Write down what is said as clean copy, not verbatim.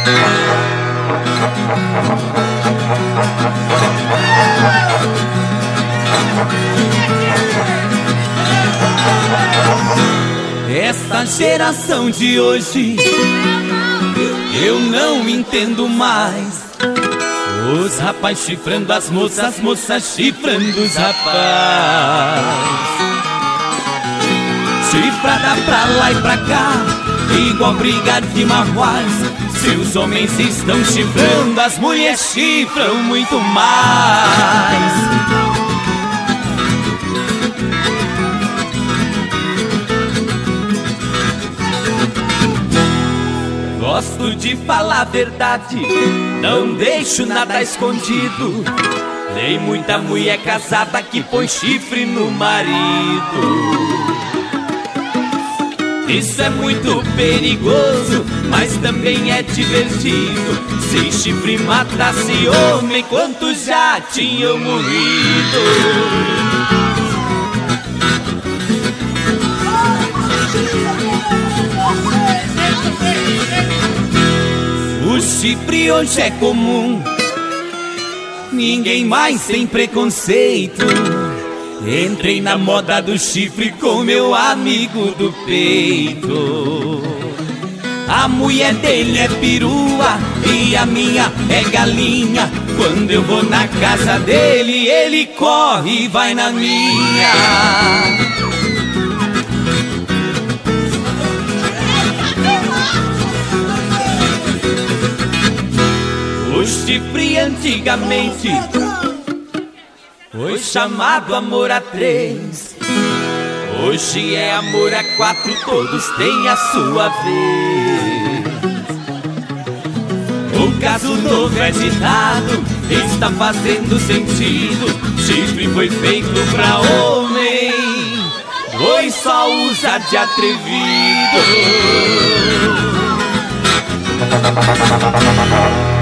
Esta geração de hoje eu não entendo mais. Os rapazes chifrando as moças, as moças chifrando os rapazes. Chifrada pra lá e pra cá, igual briga de marruás. Se os homens estão chifrando, as mulheres chifram muito mais. Gosto de falar a verdade, não deixo nada escondido. Tem muita mulher casada que põe chifre no marido. Isso é muito perigoso, mas também é divertido. Se chifre matasse homem, quantos já tinham morrido? O chifre hoje é comum, ninguém mais tem preconceito. Entrei na moda do chifre com meu amigo do peito. A mulher dele é perua e a minha é galinha. Quando eu vou na casa dele, ele corre e vai na minha. O chifre antigamente foi chamado amor a três. Hoje é amor a quatro, todos têm a sua vez. O caso novo é ditado, está fazendo sentido. Chifre foi feito pra homem, pois só usa de atrevido.